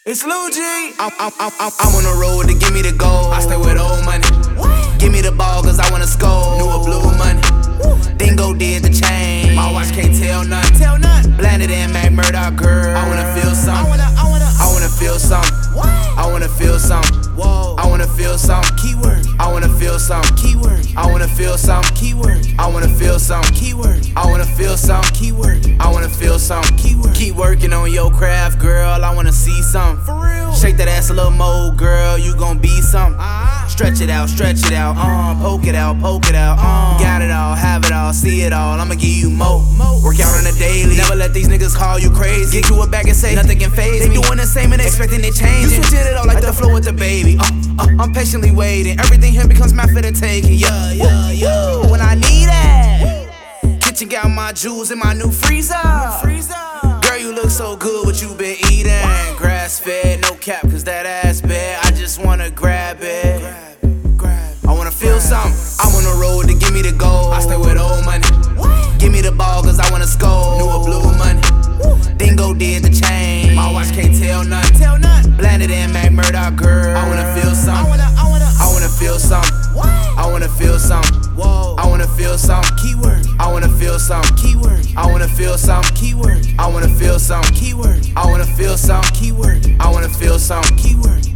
It's Lil G. I'm on the road to give me the gold. I stay with old money. Give me the ball cause I wanna score. New or blue money. Dingo did the chain. My watch can't tell nothing. Blended in Mac Murdock girl. I wanna feel something. I wanna feel something. I wanna feel something. I wanna feel something. Keyword. I wanna feel something. Keyword. I wanna feel something. Keyword. I wanna feel something. Keyword. I wanna feel something. Keyword. I wanna feel something. Keyword. Keep working on your craft, girl. I wanna see something. For real. Shake that ass a little more, girl. You gon' be something. Stretch it out, poke it out, got it all, have it all, see it all, I'ma give you more. Work out on a daily, never let these niggas call you crazy. Get you a bag and say nothing can faze me. They doing the same and expecting it change. You switch it out like the flow with the baby. I'm patiently waiting, everything here becomes my fit and take it. Yeah. When I need it, kitchen got my jewels in my new freezer. Girl, you look so good, what you been eating? Grass fed, no cap, cause that ass bad. I just wanna grab it. I wanna feel something. I'm on the road to give me the gold. I stay with old money. Give me the ball cause I wanna score. New or blue money. Dingo did the chain. My watch can't tell nothing. Blended in Mac Murdock girl. I wanna feel something. I wanna feel something. I wanna feel something. I wanna feel something. Keyword. I wanna feel something. Keyword. I wanna feel something. Keyword. I wanna feel something. Keyword. I wanna feel something. Keyword. I wanna feel something. Keyword.